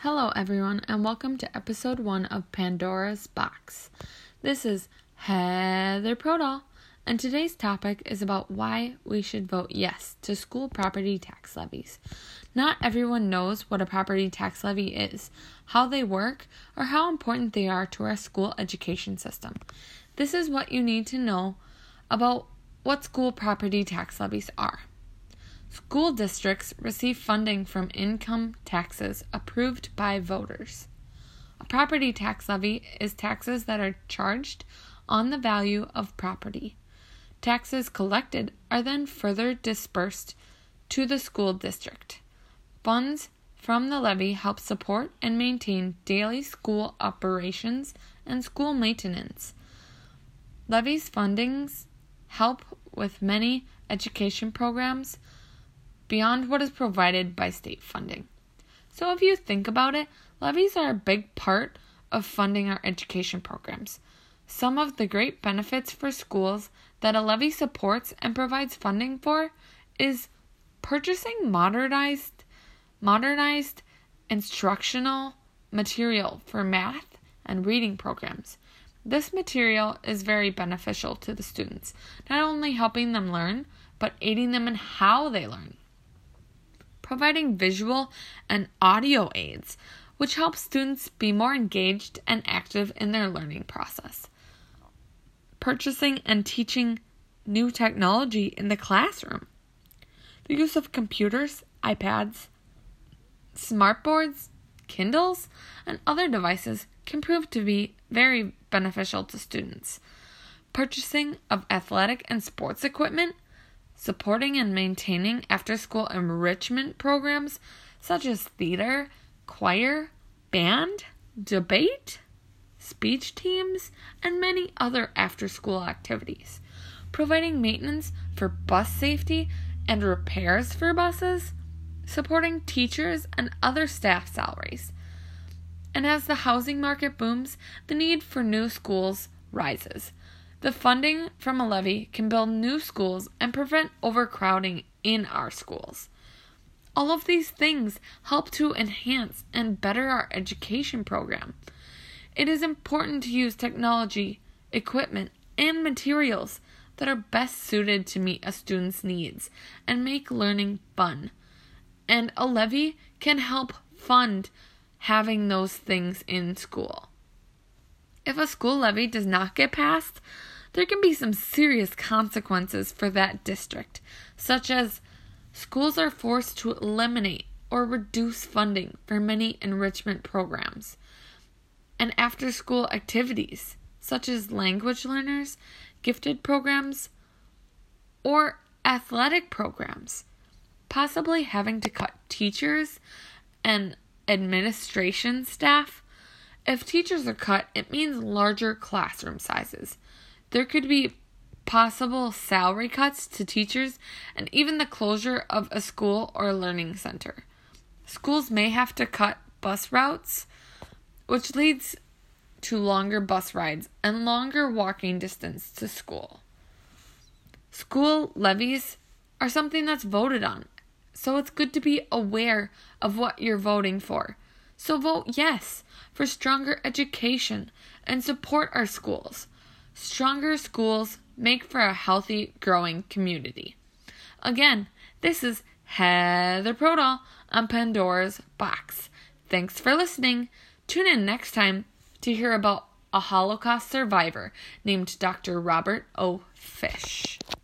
Hello everyone and welcome to episode 1 of Pandora's Box. This is Heather Prodahl and today's topic is about why we should vote yes to school property tax levies. Not everyone knows what a property tax levy is, how they work, or how important they are to our school education system. This is what you need to know about what school property tax levies are. School districts receive funding from income taxes approved by voters. A property tax levy is taxes that are charged on the value of property. Taxes collected are then further dispersed to the school district. Funds from the levy help support and maintain daily school operations and school maintenance. Levies fundings help with many education programs beyond what is provided by state funding. So if you think about it, levies are a big part of funding our education programs. Some of the great benefits for schools that a levy supports and provides funding for is purchasing modernized instructional material for math and reading programs. This material is very beneficial to the students, not only helping them learn, but aiding them in how they learn. Providing visual and audio aids, which help students be more engaged and active in their learning process. Purchasing and teaching new technology in the classroom. The use of computers, iPads, smartboards, Kindles, and other devices can prove to be very beneficial to students. Purchasing of athletic and sports equipment, supporting and maintaining after-school enrichment programs such as theater, choir, band, debate, speech teams, and many other after-school activities. Providing maintenance for bus safety and repairs for buses, supporting teachers and other staff salaries. And as the housing market booms, the need for new schools rises. The funding from a levy can build new schools and prevent overcrowding in our schools. All of these things help to enhance and better our education program. It is important to use technology, equipment, and materials that are best suited to meet a student's needs and make learning fun. And a levy can help fund having those things in school. If a school levy does not get passed, there can be some serious consequences for that district, such as schools are forced to eliminate or reduce funding for many enrichment programs and after-school activities, such as language learners, gifted programs, or athletic programs, possibly having to cut teachers and administration staff. If teachers are cut, it means larger classroom sizes. There could be possible salary cuts to teachers and even the closure of a school or learning center. Schools may have to cut bus routes, which leads to longer bus rides and longer walking distance to school. School levies are something that's voted on, so it's good to be aware of what you're voting for. So vote yes for stronger education and support our schools. Stronger schools make for a healthy, growing community. Again, this is Heather Prodahl on Pandora's Box. Thanks for listening. Tune in next time to hear about a Holocaust survivor named Dr. Robert O. Fish.